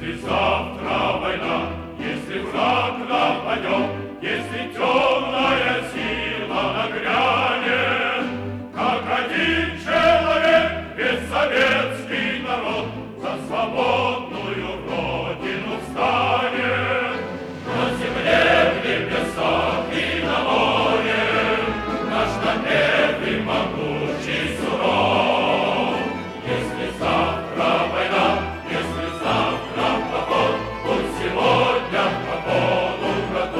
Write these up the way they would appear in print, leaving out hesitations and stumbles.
Если завтра война, если враг нападет, если темная сила нагрянет, как один человек, весь советский народ за свободную родину встанет. На земле, в небесах и на море наш победный могучий суров. Если завтра война, если завтра поход, будь сегодня к походу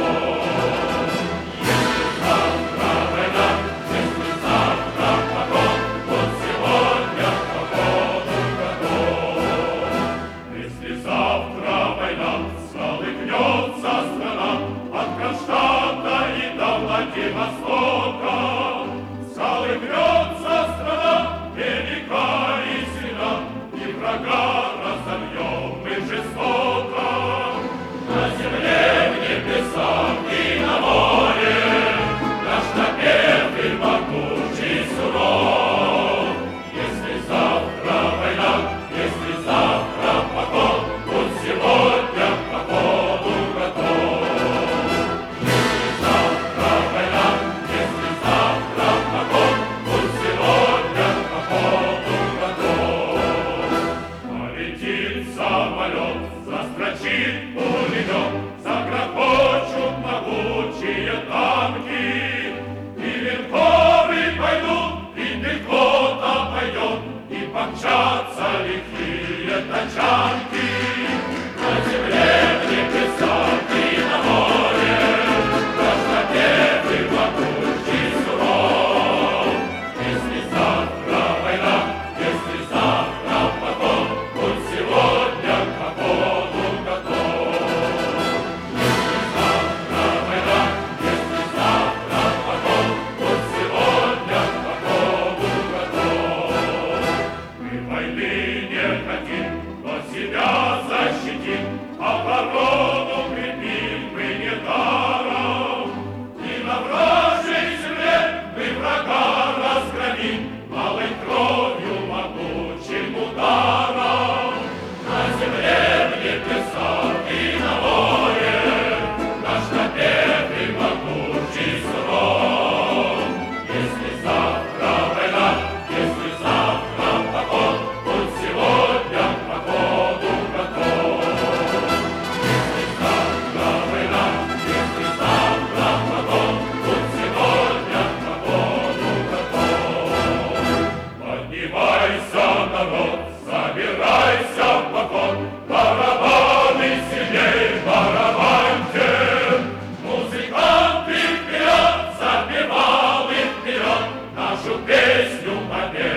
готов. Если завтра война, если завтра поход, будь сегодня к походу готов. Если завтра война, всколыхнется страна от Кронштадта и до Владивостока. Всколыхнется страна велика и сильна, и врага разобьем мы жестоко. На земле, в небесах и на море наш победный могучий суров. Если завтра война, если завтра поход, будь сегодня к походу готов. Если завтра война, если завтра поход, будь сегодня к походу готов. Полетит самолет, застрочит пулемет, загрохочут могучие танки, и линкоры пойдут, и пехота пойдет, и помчатся лихие тачанки. На земле, в небесах и на море наш победный могучий суров. Если завтра война, если завтра поход, будь сегодня к походу готов. Если завтра война, если завтра поход, будь сегодня к походу готов. Мы войны не хотим, но себя защитим, оборону крепим мы недаром. И на вражьей земле мы врага разгромим малой кровью могучим ударом. На земле, в небесах и на море наш победный могучий суров. Если завтра война, если завтра поход, будь сегодня к походу готов. Если завтра война, если завтра поход, будь сегодня к походу готов. Поднимайся, народ, собирайся в поход, барабаны сильней барабаньте. Музыканты вперед, запевалы вперед, нашу песню победы